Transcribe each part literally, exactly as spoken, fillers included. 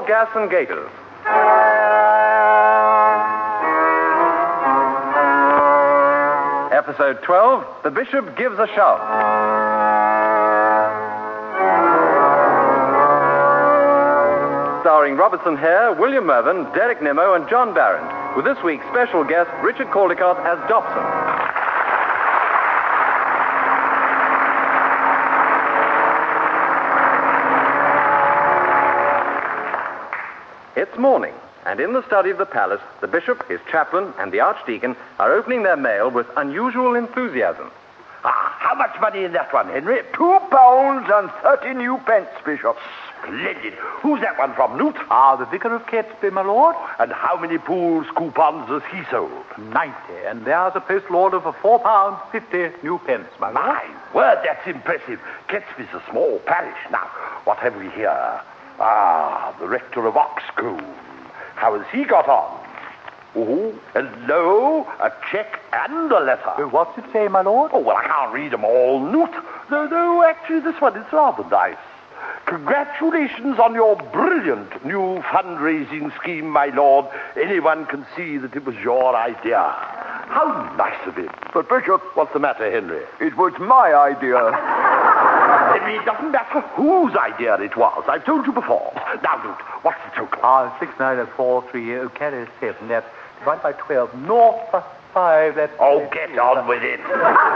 Gas and Gaiters. Episode twelve, The Bishop Gives a Shout. Starring Robertson Hare, William Mervyn, Derek Nimmo, and John Barron, with this week's special guest, Richard Caldecott as Dobson. It's morning, and in the study of the palace, the bishop, his chaplain, and the archdeacon are opening their mail with unusual enthusiasm. Ah, how much money in that one, Henry? Two pounds and thirty new pence, Bishop. Splendid. Who's that one from, Newt? Ah, the Vicar of Catesby, my lord. And how many pools, coupons has he sold? Ninety, and there's a postal order for four pounds fifty new pence, my lord. My word, that's impressive. Catesby's a small parish. Now, what have we here? Ah, the rector of Oxcombe. How has he got on? Oh, hello, a cheque and a letter. Uh, what's it say, my lord? Oh, well, I can't read them all, Newt. No, no, actually, this one is rather nice. Congratulations on your brilliant new fundraising scheme, my lord. Anyone can see that it was your idea. How nice of him. But, Bishop... What's the matter, Henry? It was my idea. Henry, it doesn't matter whose idea it was. I've told you before. Now, Newt, what's the total? Ah, six, nine, oh, four, three, oh, carry seven. That's divided by twelve. North, five, that's... Oh, get on with it.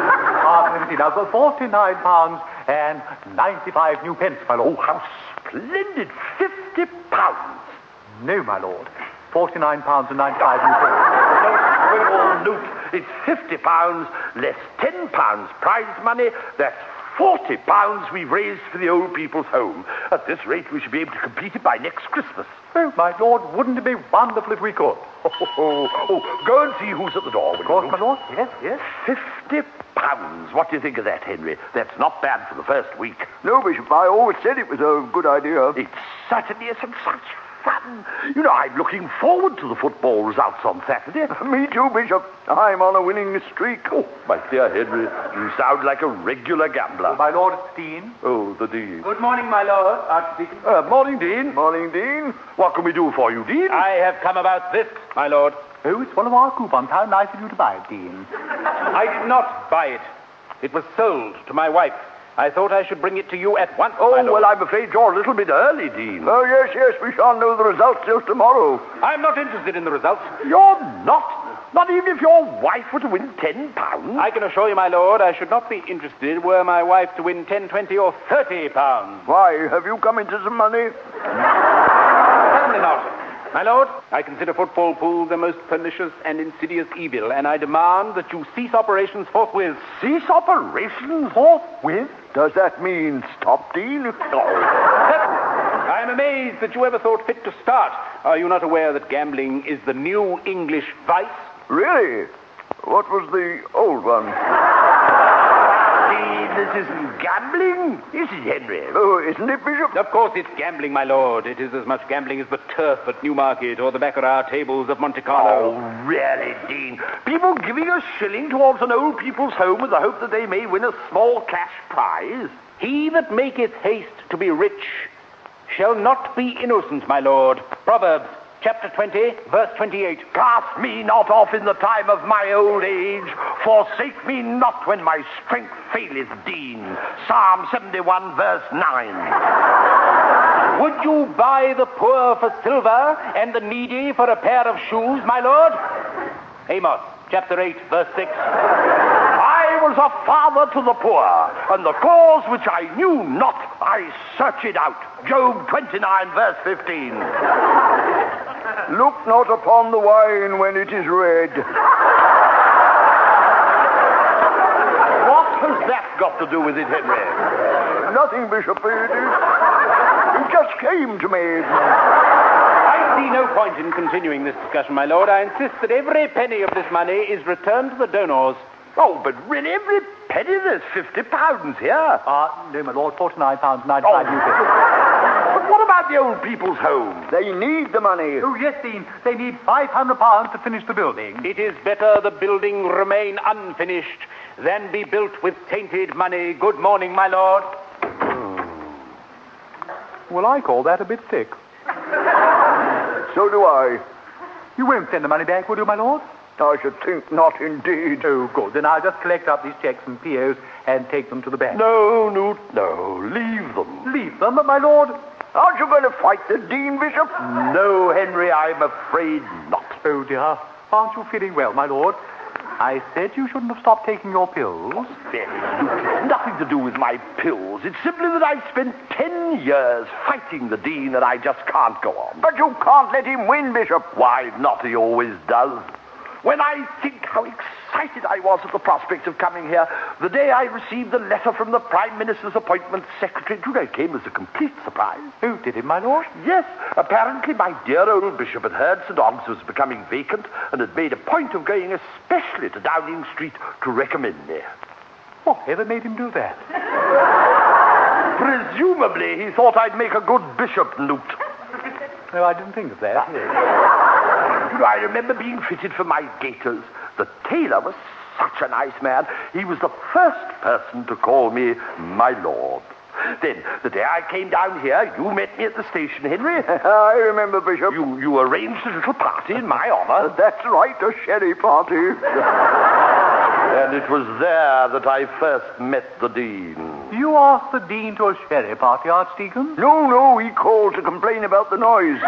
Ah, seventeen. I've got forty-nine pounds and ninety-five new pence, my lord. Oh, how splendid. Fifty pounds. No, my lord. Forty-nine pounds and ninety-five new pence. Don't squibble, Newt. It's fifty pounds less ten pounds prize money. That's forty pounds we've raised for the old people's home. At this rate, we should be able to complete it by next Christmas. Oh, my lord, wouldn't it be wonderful if we could? Oh, oh, oh, go and see who's at the door. Of course, my lord. Yes, yes. Fifty pounds. What do you think of that, Henry? That's not bad for the first week. No, Bishop, I always said it was a good idea. It certainly is, and such fun. You know, I'm looking forward to the football results on Saturday. Me too, Bishop. I'm on a winning streak. Oh, my dear Henry, you sound like a regular gambler. My lord, it's Dean. Oh, the Dean. Good morning, my lord, Archdeacon. Uh, morning, Dean. Morning, Dean. What can we do for you, Dean? I have come about this, my lord. Oh, it's one of our coupons. How nice of you to buy it, Dean. I did not buy it. It was sold to my wife. I thought I should bring it to you at once, Oh, my lord. well, I'm afraid you're a little bit early, Dean. Oh, yes, yes, we shall know the results till tomorrow. I'm not interested in the results. You're not? Not even if your wife were to win ten pounds? I can assure you, my lord, I should not be interested were my wife to win ten, twenty, or thirty pounds. Why, have you come into some money? Certainly not. My lord, I consider football pools a most pernicious and insidious evil, and I demand that you cease operations forthwith. Cease operations forthwith? Does that mean stop, Dean? Oh. I am amazed that you ever thought fit to start. Are you not aware that gambling is the new English vice? Really? What was the old one? Dean, this isn't gambling, is it, Henry? Oh, isn't it, Bishop? Of course it's gambling, my lord. It is as much gambling as the turf at Newmarket or the baccarat tables of Monte Carlo. Oh, really, Dean? People giving a shilling towards an old people's home with the hope that they may win a small cash prize? He that maketh haste to be rich shall not be innocent, my lord. Proverbs, chapter twenty, verse twenty-eight. Cast me not off in the time of my old age. Forsake me not when my strength faileth, Dean. Psalm seventy-one, verse nine. Would you buy the poor for silver and the needy for a pair of shoes, my lord? Amos, chapter eight, verse six. I was a father to the poor, and the cause which I knew not, I search it out. Job twenty-nine, verse fifteen. Look not upon the wine when it is red. What has that got to do with it, Henry? Nothing, Bishop. It, it just came to me. I see no point in continuing this discussion, my lord. I insist that every penny of this money is returned to the donors. Oh, but really, every penny, there's fifty pounds here. Ah, uh, no, my lord, forty-nine pounds ninety-five Oh. new pence. But what about the old people's home? They need the money. Oh, yes, Dean. They need five hundred pounds to finish the building. It is better the building remain unfinished than be built with tainted money. Good morning, my lord. Well, I call that a bit thick. So do I. You won't send the money back, will you, my lord? I should think not, indeed. Oh, good. Then I'll just collect up these checks and P Os and take them to the bank. No, Newt, no. Leave them. Leave them, but my lord... Aren't you going to fight the Dean, Bishop? No, Henry, I'm afraid not. Oh, dear. Aren't you feeling well, my lord? I said you shouldn't have stopped taking your pills. Very Newt, nothing to do with my pills. It's simply that I spent ten years fighting the Dean and I just can't go on. But you can't let him win, Bishop. Why not? He always does. When I think how excited I was at the prospect of coming here, the day I received the letter from the Prime Minister's appointment secretary, you know, it came as a complete surprise. Who did it, my lord? Yes, apparently my dear old bishop had heard Saint Oggs was becoming vacant and had made a point of going especially to Downing Street to recommend me. Whatever made him do that? Presumably he thought I'd make a good bishop, Newt. No, I didn't think of that. You know, I remember being fitted for my gaiters. The tailor was such a nice man. He was the first person to call me my lord. Then, the day I came down here, you met me at the station, Henry. I remember, Bishop. You, you arranged a little party in my honor. That's right, a sherry party. And it was there that I first met the Dean. You asked the Dean to a sherry party, Archdeacon? No, no, he called to complain about the noise.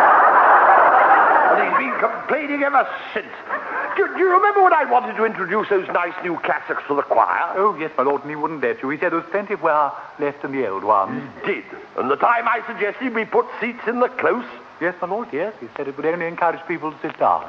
And he's been complaining ever since. Do, do you remember when I wanted to introduce those nice new classics for the choir? Oh, yes, my lord, and he wouldn't let you. He said there was plenty of wear left in the old ones. He did. And the time I suggested we put seats in the close. Yes, my lord, yes. He said it would only encourage people to sit down.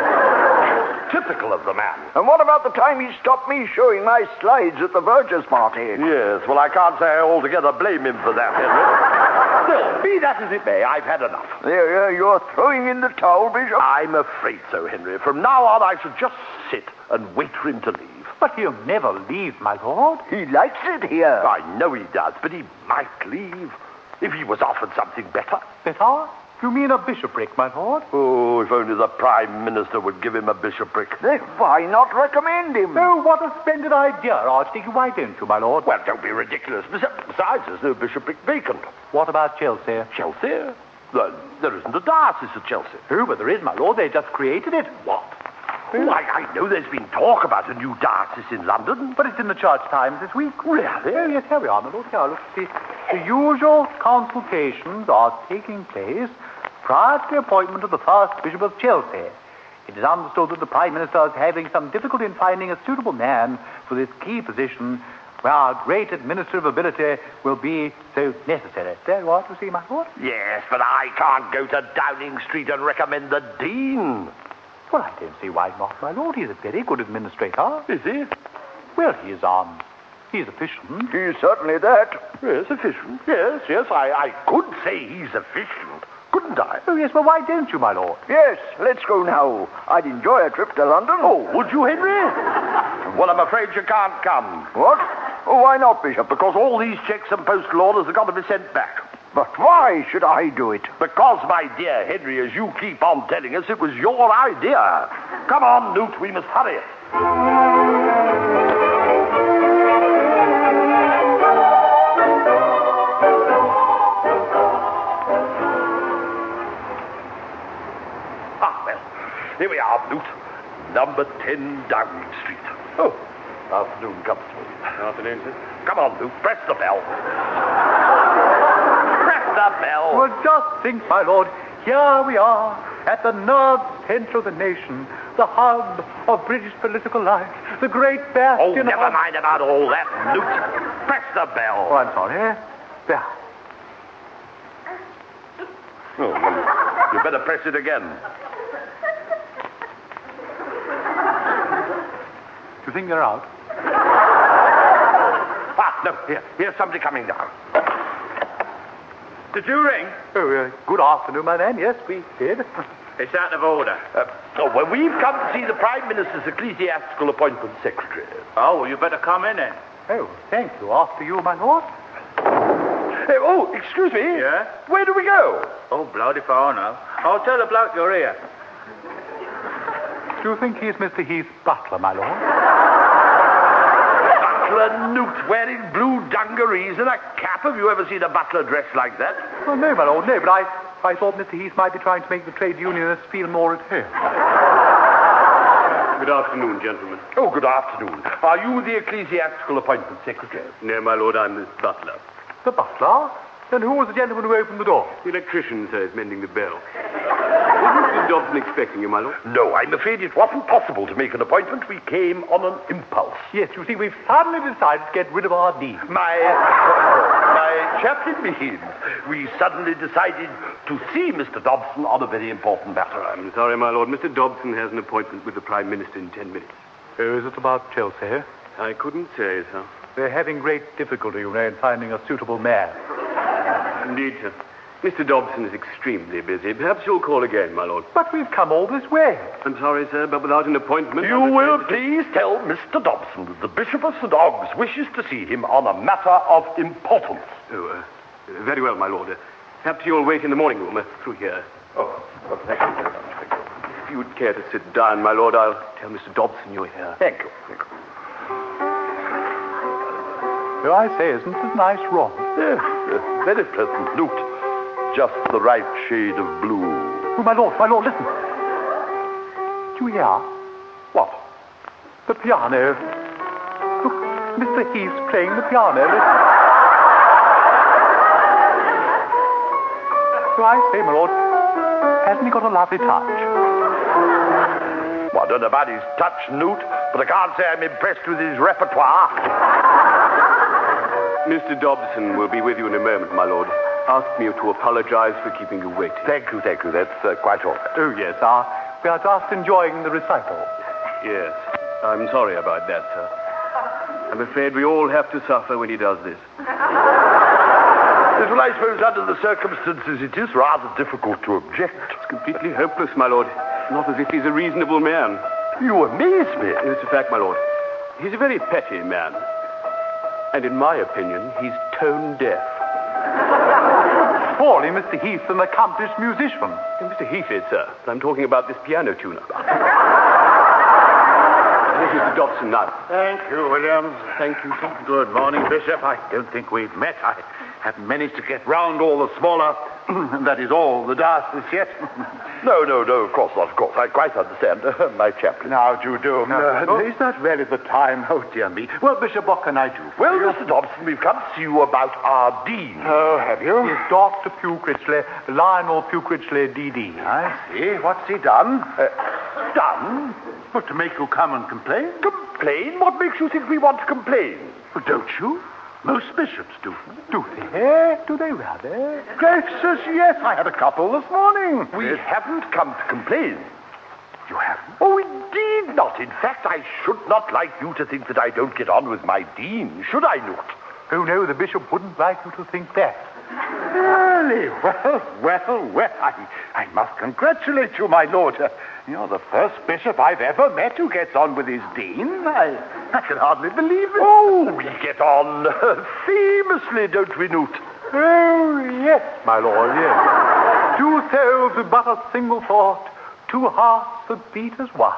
Typical of the man. And what about the time he stopped me showing my slides at the Vergers' party? Yes, well, I can't say I altogether blame him for that, Henry. Still, be that as it may, I've had enough. There, you're throwing in the towel, Bishop? I'm afraid so, Henry. From now on, I shall just sit and wait for him to leave. But he'll never leave, my lord. He likes it here. I know he does, but he might leave if he was offered something better. Better? You mean a bishopric, my lord? Oh, if only the Prime Minister would give him a bishopric. Then why not recommend him? Oh, what a splendid idea, Archdeacon. Why don't you, my lord? Well, don't be ridiculous. Besides, there's no bishopric vacant. What about Chelsea? Chelsea? There, there isn't a diocese at Chelsea. Oh, but there is, my lord. They just created it. What? Oh, I, I know there's been talk about a new diocese in London. But it's in the Church Times this week. Really? Oh, yes, here we are, my lord. Here, look, see. The usual consultations are taking place prior to the appointment of the first Bishop of Chelsea. It is understood that the Prime Minister is having some difficulty in finding a suitable man for this key position where our great administrative ability will be so necessary. There you are, you see, my lord. Yes, but I can't go to Downing Street and recommend the Dean. Well, I don't see why not, my lord. He's a very good administrator. Is he? Well, he's, um, he's efficient. He's certainly that. Yes, efficient. Yes, yes, I, I could say he's efficient, couldn't I? Oh, yes, well, why don't you, my lord? Yes, let's go now. I'd enjoy a trip to London. Oh, would you, Henry? Well, I'm afraid you can't come. What? Oh, why not, Bishop? Because all these checks and postal orders have got to be sent back. But why should I do it? Because, my dear Henry, as you keep on telling us, it was your idea. Come on, Newt, we must hurry. Ah, well, here we are, Newt. Number ten Downing Street. Oh, afternoon, Constable. Afternoon, sir. Come on, Newt, press the bell. Press the bell. Well, just think, my lord, here we are at the nerve center of the nation, the hub of British political life, the great Oh, bastion never of... mind about all that, Newt. Press the bell. Oh, I'm sorry. There. Oh, well, you better press it again. Do you think they're out? Ah, no, here, here's somebody coming down. Did you ring? Oh, uh, good afternoon, my man. Yes, we did. It's out of order. Uh, oh, well, we've come to see the Prime Minister's ecclesiastical appointment secretary. Oh, well, you better come in then. Oh, thank you. After you, my lord. Uh, oh, excuse me. Yeah? Where do we go? Oh, bloody if I know. I'll tell the bloke you're here. Do you think he's Mister Heath's butler, my lord? Butler Newt wearing blue dungarees and a cap. Have you ever seen a butler dressed like that? Well, no, my lord, no, but I I thought Mister Heath might be trying to make the trade unionists feel more at home. Good afternoon, gentlemen. Oh, good afternoon. Are you the ecclesiastical appointment secretary? No, my lord, I'm the butler. The butler? Then who was the gentleman who opened the door? The electrician, sir, is mending the bell. Is Mister Dobson expecting you, my lord? No, I'm afraid it wasn't possible to make an appointment. We came on an impulse. Yes, you see, we've suddenly decided to get rid of our dean. My, my chaplain means we suddenly decided to see Mister Dobson on a very important matter. I'm sorry, my lord. Mister Dobson has an appointment with the Prime Minister in ten minutes. Oh, is it about Chelsea? I couldn't say, sir. They're having great difficulty, you know, in finding a suitable man. Indeed, sir. Mister Dobson is extremely busy. Perhaps you'll call again, my lord. But we've come all this way. I'm sorry, sir, but without an appointment... You will please tell Mister Dobson that the Bishop of Saint Oggs wishes to see him on a matter of importance. Oh, uh, very well, my lord. Uh, perhaps you'll wait in the morning room uh, through here. Oh, well, thank you very much. Thank you. If you'd care to sit down, my lord, I'll tell Mister Dobson you're here. Thank you. Thank you. Oh, I say, isn't it a nice room? Yes, yes, very pleasant. Look, just the right shade of blue. Oh, my lord, my lord, listen. Do you hear? What? The piano. Look, Mister Heath's playing the piano. Listen. So I say, my lord, hasn't he got a lovely touch? Well, I don't know about his touch, Newt, but I can't say I'm impressed with his repertoire. Mister Dobson will be with you in a moment, my lord. Ask me to apologize for keeping you waiting. Thank you, thank you. That's uh, quite all right. Oh, yes, uh, we are just enjoying the recital. Yes, I'm sorry about that, sir. I'm afraid we all have to suffer when he does this. Yes, well, I suppose under the circumstances it is rather difficult to object. It's completely hopeless, my lord. Not as if he's a reasonable man. You amaze me. It's a fact, my lord. He's a very petty man. And in my opinion, he's tone deaf. Surely Mister Heath's an accomplished musician. Mister Heath is, sir. But I'm talking about this piano tuner. Here's Mister Dobson now. Thank you, Williams. Thank you, sir. Good morning, Bishop. I don't think we've met. I haven't managed to get round all the smaller, that is all, the dioceses yet. No, no, no, of course not, of course. I quite understand. Uh, my chaplain. Now, do you do? Uh, oh. Is that really the time? Oh, dear me. Well, Bishop, what can I do? Well, Mister Dobson, we've come to see you about our dean. Oh, have you? It's Doctor Pugh Critchley, Lionel Pugh Critchley, D D. I see. What's he done? Uh, done? Well, to make you come and complain? Complain? What makes you think we want to complain? Well, don't you? Most bishops do. Do they? Do they rather? Gracious, yes. I had a couple this morning. We haven't come to complain. You haven't? Oh, indeed not. In fact, I should not like you to think that I don't get on with my dean, should I not? Oh, no, the bishop wouldn't like you to think that. Really? Well, well, well, I, I must congratulate you, my lord. Uh, you're the first bishop I've ever met who gets on with his dean. I, I can hardly believe it. Oh, we get on uh, famously, don't we, Newt? Oh, yes, my lord, yes. Two souls with but a single thought, two hearts that beat as one.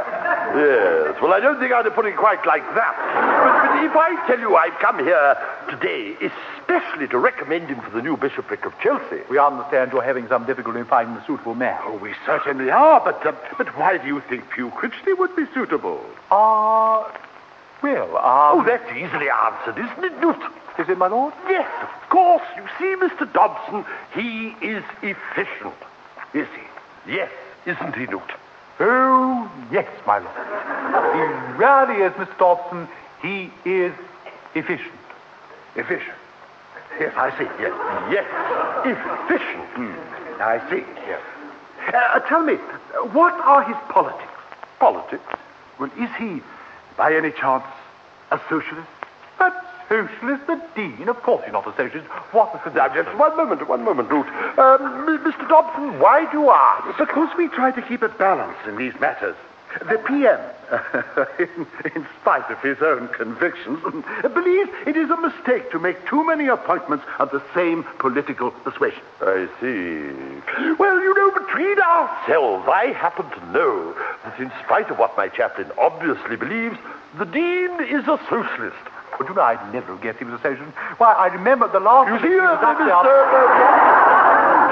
Yes, well, I don't think I'd have put it quite like that. But, but if I tell you I've come here today especially to recommend him for the new bishopric of Chelsea. We understand you're having some difficulty in finding a suitable man. Oh, we certainly are, but uh, but why do you think Pugh Critchley would be suitable? Ah, uh, well, um... Oh, that's easily answered, isn't it, Newt? Is it, my lord? Yes, of course. You see, Mister Dobson, he is efficient. Is he? Yes, isn't he, Newt? Oh, yes, my lord. He really is, Mister Dobson. He is efficient. Efficient? Yes, I see. Yes. Yes, efficient. Hmm. I see. Yes. Uh, tell me, what are his politics? Politics? Well, is he, by any chance, a socialist? A socialist? The dean? Of course he's not a socialist. What is the Now, just one moment, one moment, Root. Um, Mister Dobson, why do you ask? Because we try to keep a balance in these matters. The P M, in, in spite of his own convictions, believes it is a mistake to make too many appointments of the same political persuasion. I see. Well, you know, between ourselves, I happen to know that in spite of what my chaplain obviously believes, the dean is a socialist. But you know, I'd never guessed he was a socialist. Why, I remember the last... You see, uh, exactly Mister Uh,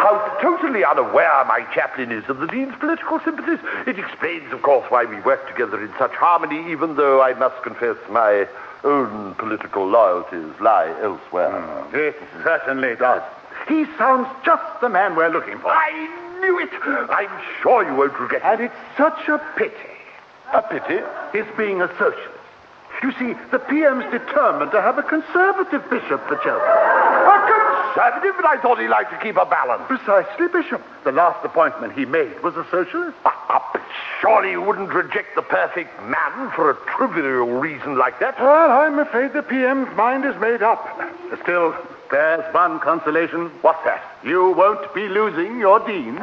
how totally unaware my chaplain is of the Dean's political sympathies. It explains, of course, why we work together in such harmony, even though I must confess my own political loyalties lie elsewhere. Mm, it certainly does. He sounds just the man we're looking for. I knew it. I'm sure you won't regret it. And it's such a pity. A pity? His being a socialist. You see, the P M's determined to have a conservative bishop for Chelsea. A conservative? But I thought he liked to keep a balance. Precisely, Bishop. The last appointment he made was a socialist. Ah, but surely you wouldn't reject the perfect man for a trivial reason like that. Well, I'm afraid the P M's mind is made up. Still, there's one consolation. What's that? You won't be losing your dean.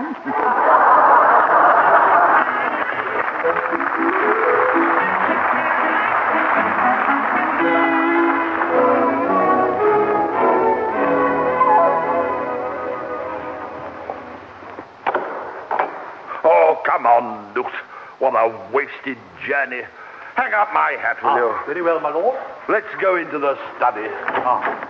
Come on, Newt. What a wasted journey. Hang up my hat, will Ah, you? very well, my lord. Let's go into the study. Ah.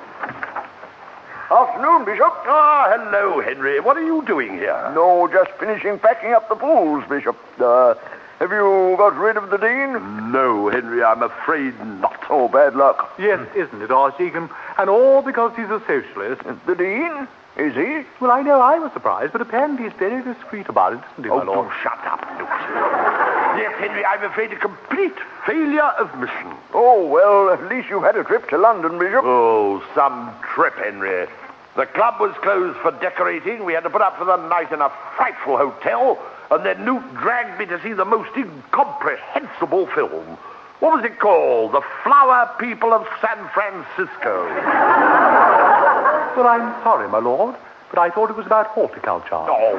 Afternoon, Bishop. Ah, hello, Henry. What are you doing here? No, just finishing packing up the fools, Bishop. Uh, have you got rid of the Dean? No, Henry, I'm afraid not. Oh, bad luck. Yes, isn't it, Archdeacon? And all because he's a socialist. The Dean? Is he? Well, I know I was surprised, but apparently he's very discreet about it, isn't he, Oh, my lord? do shut up, Newt. Yes, Henry, I'm afraid a complete failure of mission. Oh, well, at least you've had a trip to London, Bishop. Oh, some trip, Henry. The club was closed for decorating. We had to put up for the night in a frightful hotel. And then Newt dragged me to see the most incomprehensible film. What was it called? The Flower People of San Francisco. Well, I'm sorry, my lord, but I thought it was about horticulture. Oh.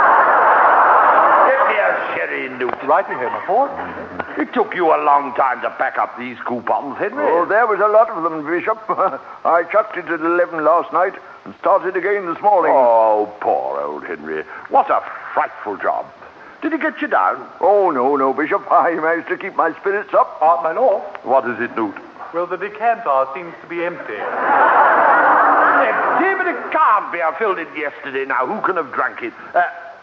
Get me a sherry, Newt. Right here, my lord. It took you a long time to pack up these coupons, Henry. Oh, there was a lot of them, Bishop. I chucked it at eleven last night and started again this morning. Oh, poor old Henry. What a frightful job. Did he get you down? Oh, no, no, Bishop. I managed to keep my spirits up. Ah, my lord. What is it, Newt? Well, the decanter seems to be empty. Empty, but it can't be. I filled it yesterday. Now, who can have drunk it? Uh,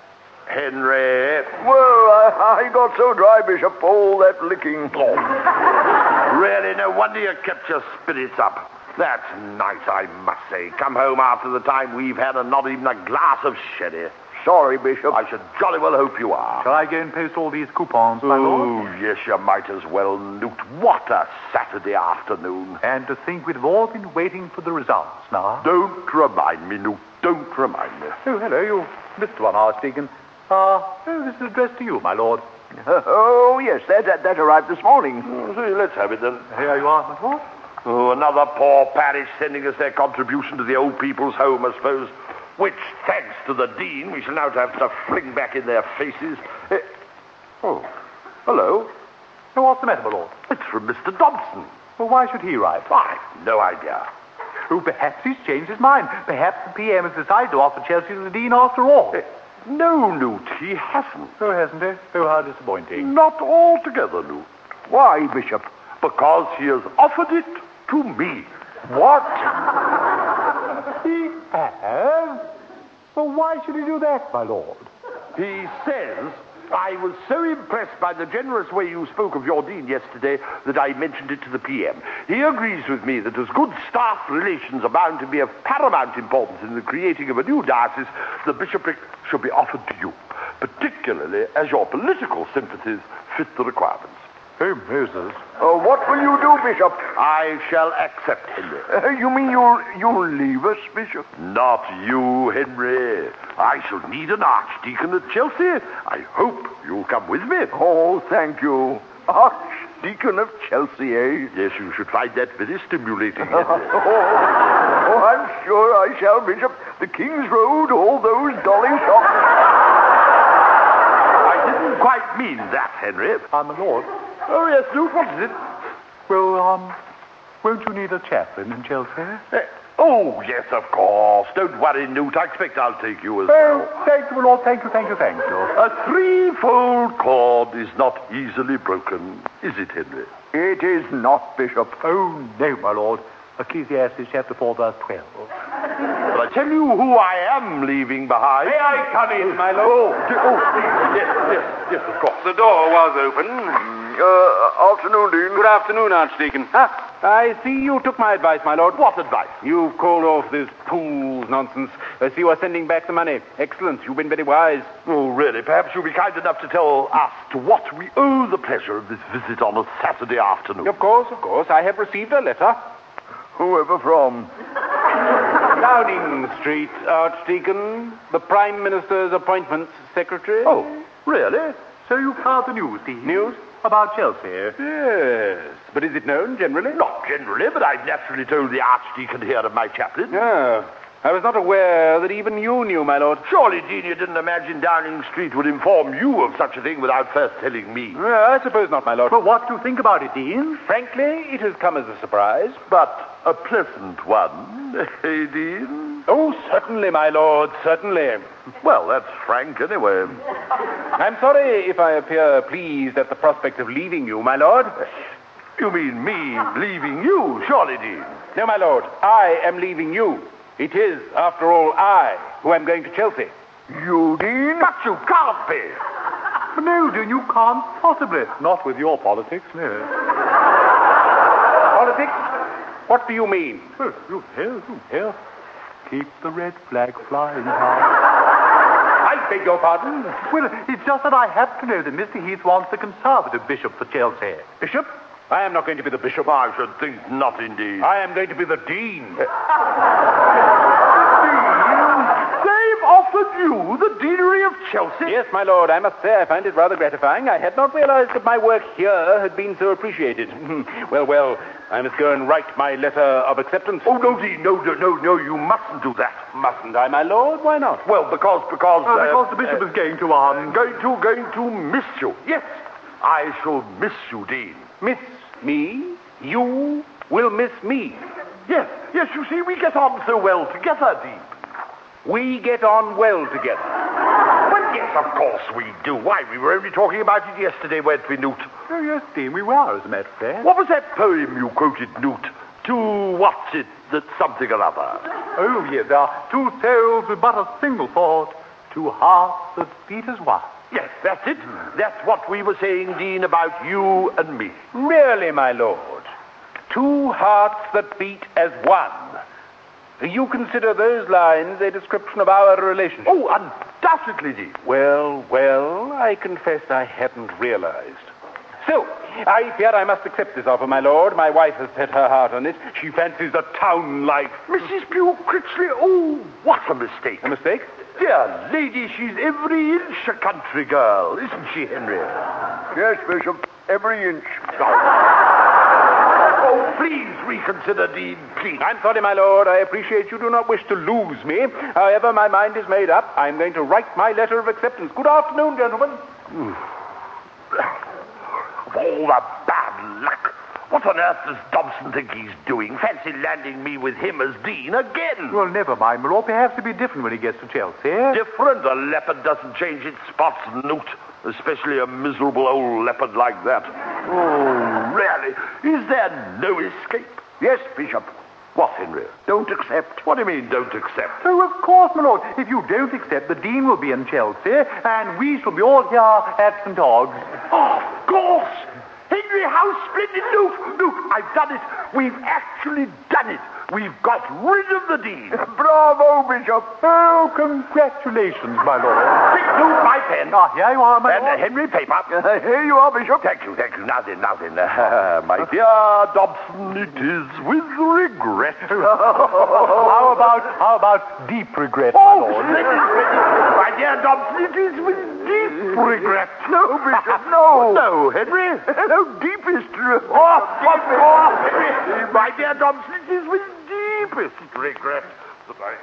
Henry. Well, I, I got so dry, Bishop, all that licking. Oh. Really, no wonder you kept your spirits up. That's nice, I must say. Come home after the time we've had and not even a glass of sherry. Sorry, Bishop. I should jolly well hope you are. Shall I go and post all these coupons, my lord? Oh, yes, you might as well, Newt. What a Saturday afternoon. And to think we've all been waiting for the results now. Don't remind me, Newt. Don't remind me. Oh, hello, you missed one, Archdeacon. Ah, uh, oh, this is addressed to you, my lord. Uh, oh, yes, that, that, that arrived this morning. Oh, see, let's have it then. Here you are, my lord. Oh, another poor parish sending us their contribution to the old people's home, I suppose. Which, thanks to the Dean, we shall now have to fling back in their faces. Uh, oh, hello. Oh, what's the matter, my lord? It's from Mister Dobson. Well, why should he write? I've no idea. Oh, perhaps he's changed his mind. Perhaps the P M has decided to offer Chelsea to the Dean after all. Uh, no, Newt, he hasn't. Oh, hasn't he? Oh, how disappointing. Not altogether, Newt. Why, Bishop? Because he has offered it to me. What? He has? Well, why should he do that, my lord? He says, I was so impressed by the generous way you spoke of your dean yesterday that I mentioned it to the P M. He agrees with me that as good staff relations are bound to be of paramount importance in the creating of a new diocese, the bishopric should be offered to you, particularly as your political sympathies fit the requirements. Oh, Moses. Uh, what will you do, Bishop? I shall accept, Henry. Uh, you mean you'll, you'll leave us, Bishop? Not you, Henry. I shall need an archdeacon at Chelsea. I hope you'll come with me. Oh, thank you. Archdeacon of Chelsea, eh? Yes, you should find that very stimulating, Henry. oh, oh, I'm sure I shall, Bishop. The King's Road, all those dolly shops. I didn't quite mean that, Henry. Ah, my lord. Oh, yes, Newt, what is it? Well, um, won't you need a chaplain in Chelsea? Uh, oh, yes, of course. Don't worry, Newt. I expect I'll take you as Oh, well. thank you, my lord. Thank you, thank you, thank you. A threefold cord is not easily broken, is it, Henry? It is not, Bishop. Oh, no, my lord. Ecclesiastes chapter four, verse twelve. But I tell you who I am leaving behind. May I come in, my lord? Oh, d- oh, please. Yes, yes, yes, of course. The door was open. Uh, afternoon, Dean. Good afternoon, Archdeacon. Ah, I see you took my advice, my lord. What advice? You've called off this fool's nonsense. I see you are sending back the money. Excellent. You've been very wise. Oh, really? Perhaps you'll be kind enough to tell us to what we owe the pleasure of this visit on a Saturday afternoon. Of course, of course. I have received a letter. Whoever from? Downing Street, Archdeacon. The Prime Minister's appointments secretary. Oh, really? So you've heard the news, Dean? News? About Chelsea. Yes. But is it known generally? Not generally, but I've naturally told the Archdeacon here and my chaplain. No. I was not aware that even you knew, my lord. Surely, Dean, you didn't imagine Downing Street would inform you of such a thing without first telling me. Uh, I suppose not, my lord. Well, what do you think about it, Dean? Frankly, it has come as a surprise. But a pleasant one, eh, Dean? Oh, certainly, my lord, certainly. Well, that's frank anyway. I'm sorry if I appear pleased at the prospect of leaving you, my lord. You mean me leaving you, surely, Dean? No, my lord, I am leaving you. It is, after all, I who am going to Chelsea. You, Dean? But you can't be. No, Dean, you can't possibly. Not with your politics, no. Politics? What do you mean? Well, you hear, you hear. Keep the red flag flying high. I beg your pardon? Well, it's just that I have to know that Mister Heath wants a conservative bishop for Chelsea. Bishop? I am not going to be the bishop. I should think not, indeed. I am going to be the dean. They've offered you the deanery of Chelsea? Yes, my lord, I must say I find it rather gratifying. I had not realized that my work here had been so appreciated. well, well, I must go and write my letter of acceptance. Oh, no, Dean, no, no, no, no, you mustn't do that. Mustn't I, my lord? Why not? Well, because, because... Oh, because uh, the bishop uh, is going to, um... Going to, going to miss you. Yes, I shall miss you, Dean. Miss me? You will miss me. Yes, yes, you see, we get on so well together, Dean. We get on well together. Well, yes, of course we do. Why, we were only talking about it yesterday, weren't we, Newt? Oh, yes, Dean, we were, as a matter of fact. What was that poem you quoted, Newt? To what's it, that something or other? Oh, yes, there are two souls with but a single thought, two hearts that beat as one. Yes, that's it. That's what we were saying, Dean, about you and me. Really, my lord? Two hearts that beat as one. You consider those lines a description of our relationship? Oh, undoubtedly, Dean. Well, well, I confess I hadn't realized. So, I fear I must accept this offer, my lord. My wife has set her heart on it. She fancies the town life. Missus Pugh Critchley, oh, what a mistake. A mistake? Dear lady, she's every inch a country girl, isn't she, Henry? Yes, Bishop, every inch. Oh, please reconsider, Dean, please. I'm sorry, my lord. I appreciate you do not wish to lose me. However, my mind is made up. I'm going to write my letter of acceptance. Good afternoon, gentlemen. Of all the bad luck. What on earth does Dobson think he's doing? Fancy landing me with him as dean again. Well, never mind, my lord. Perhaps it'll be different when he gets to Chelsea. Different? A leopard doesn't change its spots, Newt. Especially a miserable old leopard like that. Oh, really? Is there no escape? Yes, Bishop. What, Henry? Don't accept. What do you mean, don't accept? Oh, of course, my lord. If you don't accept, the dean will be in Chelsea, and we shall be all here at Saint Ogg's. Oh, of course! Henry, how splendid! Look, look, I've done it. We've actually done it. We've got rid of the dean. Bravo, Bishop. Oh, congratulations, my lord. Quick, Newt, my pen. Ah, here you are, my And uh, lord. Henry, paper. Uh, here you are, Bishop. Thank you, thank you. Now then, now then. Uh, my dear Dobson, it is with regret. How about, how about deep regret, my Oh, lord? my dear Dobson, it is with deep regret. No, Bishop, no. No, Henry. No, deepest regret. Oh, of course, Henry. My dear Dobson, it is with deepest regret that I...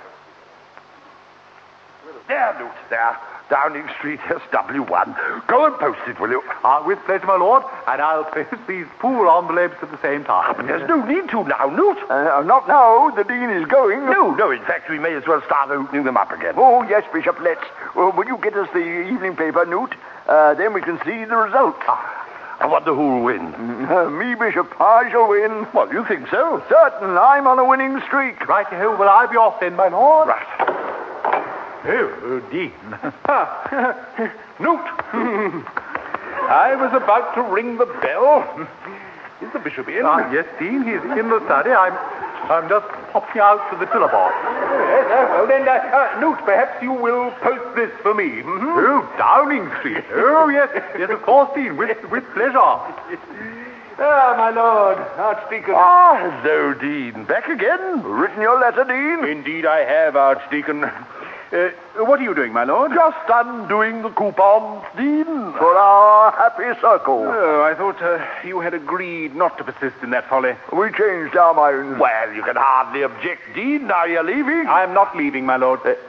There, Newt, there. Downing Street, S W one. Go and post it, will you? Ah, with pleasure, my lord, and I'll post these poor envelopes at the same time. But there's no need to now, Newt. Uh, not now. The dean is going. No, no, in fact, we may as well start opening them up again. Oh, yes, Bishop, let's. Uh, will you get us the evening paper, Newt? Uh, then we can see the result. Ah, I wonder who'll win. Uh, me, Bishop, I shall win. Well, you think so? Certain, I'm on a winning streak. Righty-ho, well, I'll be off then, my lord. Right. Oh, Dean. Ah, Newt. I was about to ring the bell. Is the bishop in? Ah, yes, Dean, he's in the study. I'm, I'm just popping out to the tiller box. Yes, uh, well then, uh, uh, Newt, perhaps you will post this for me. Mm-hmm. Oh, Downing Street. Oh, yes, yes, of course, Dean, with, with pleasure. Ah, my lord, Archdeacon. Ah, hello, Dean. Back again? Written your letter, Dean? Indeed I have, Archdeacon. Uh, what are you doing, my lord? Just undoing the coupons, Dean. For our happy circle. Oh, I thought uh, you had agreed not to persist in that folly. We changed our minds. Well, you can hardly object, Dean. Now you're leaving. I am not leaving, my lord. Uh,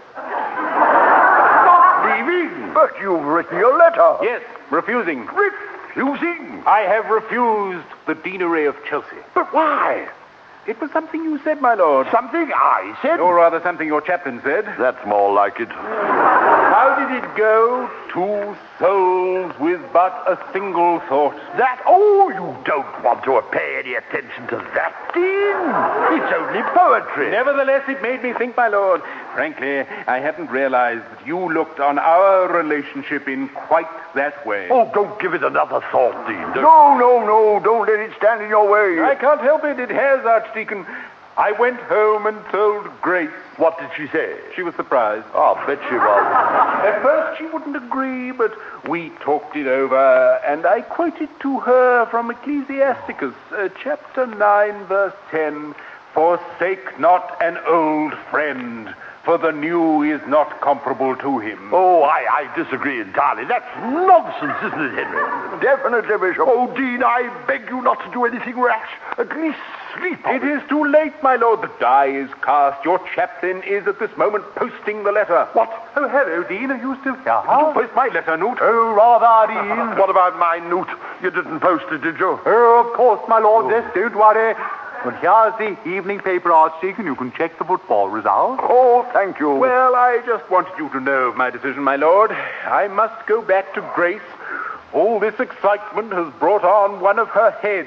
Not leaving. But you've written your letter. yes, refusing. Refusing. I have refused the deanery of Chelsea. But why? It was something you said, my lord. Something I said? Or rather, something your chaplain said. That's more like it. How did it go? Two souls with but a single thought. That? Oh, you don't want to pay any attention to that, Dean. It's only poetry. Nevertheless, it made me think, my lord. Frankly, I hadn't realized that you looked on our relationship in quite that way. Oh, don't give it another thought, Dean. Don't... No, no, no. Don't let it stand in your way. I can't help it. It has, Archdeacon. I went home and told Grace. What did she say? She was surprised. Oh, I bet she was. At first she wouldn't agree, but we talked it over, and I quoted to her from Ecclesiasticus, uh, chapter nine, verse ten, "Forsake not an old friend, for the new is not comparable to him." Oh, I, I disagree entirely. That's nonsense, isn't it, Henry? Definitely, Bishop. Oh, Dean, I beg you not to do anything rash. At least sleep on It is too late, my lord. The die is cast. Your chaplain is at this moment posting the letter. What? Oh, hello, Dean, are you still here? Did you post my letter, Newt? Oh, rather, Dean. What about my Newt? You didn't post it, did you? Oh, of course, my lord, yes, don't worry. Well, here's the evening paper, Archdeacon. You can check the football results. Oh, thank you. Well, I just wanted you to know of my decision, my lord. I must go back to Grace. All this excitement has brought on one of her heads.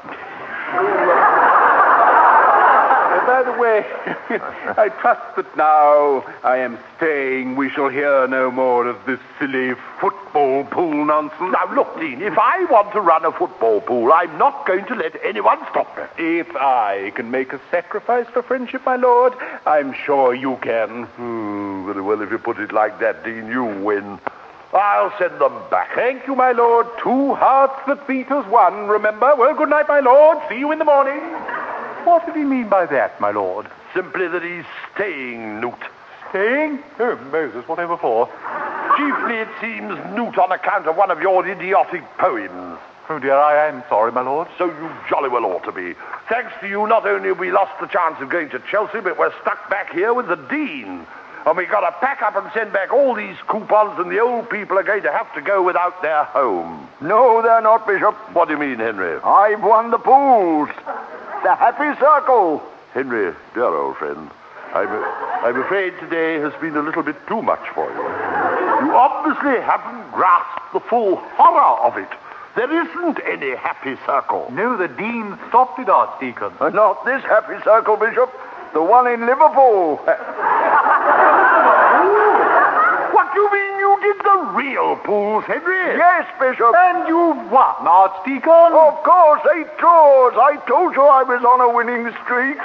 Uh, by the way, I trust that now I am staying, we shall hear no more of this silly football pool nonsense. Now, look, Dean, if I want to run a football pool, I'm not going to let anyone stop me. If I can make a sacrifice for friendship, my lord, I'm sure you can. Hmm, very well, if you put it like that, Dean, you win. I'll send them back. Thank you, my lord. Two hearts that beat as one, remember? Well, good night, my lord. See you in the morning. What did he mean by that, my lord? Simply that he's staying, Newt. Staying? Oh, Moses, whatever for? Chiefly, it seems, Newt, on account of one of your idiotic poems. Oh, dear, I am sorry, my lord. So you jolly well ought to be. Thanks to you, not only have we lost the chance of going to Chelsea, but we're stuck back here with the Dean. And we've got to pack up and send back all these coupons, and the old people are going to have to go without their home. No, they're not, Bishop. What do you mean, Henry? I've won the pools. The happy circle. Henry, dear old friend, I'm, I'm afraid today has been a little bit too much for you. You obviously haven't grasped the full horror of it. There isn't any happy circle. No, the Dean stopped it, Archdeacon. Uh, not this happy circle, Bishop. The one in Liverpool. What do you mean you did the real pools, Henry? Yes, Bishop. And you've won, Archdeacon. Of course, eight draws. I told you I was on a winning streak.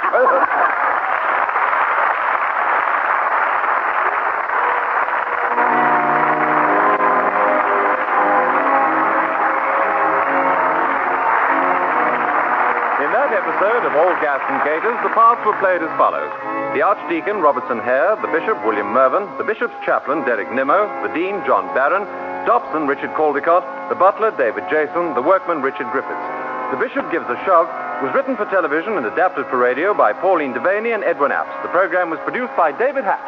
In that episode of All Gas and Gaiters, the parts were played as follows. The Archdeacon, Robertson Hare, the Bishop, William Mervyn, the Bishop's Chaplain, Derek Nimmo, the Dean, John Barron, Dobson, Richard Caldecott, the Butler, David Jason, the Workman, Richard Griffiths. The Bishop Gives a Shove was written for television and adapted for radio by Pauline Devaney and Edwin Apps. The program was produced by David Hatch.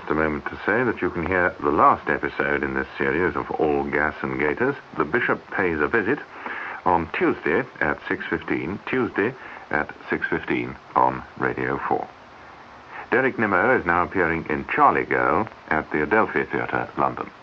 just a moment to say that you can hear the last episode in this series of All Gas and Gaiters, The Bishop Pays a Visit, on Tuesday at six fifteen, Tuesday at six fifteen on Radio four. Derek Nimmo is now appearing in Charlie Girl at the Adelphi Theatre, London.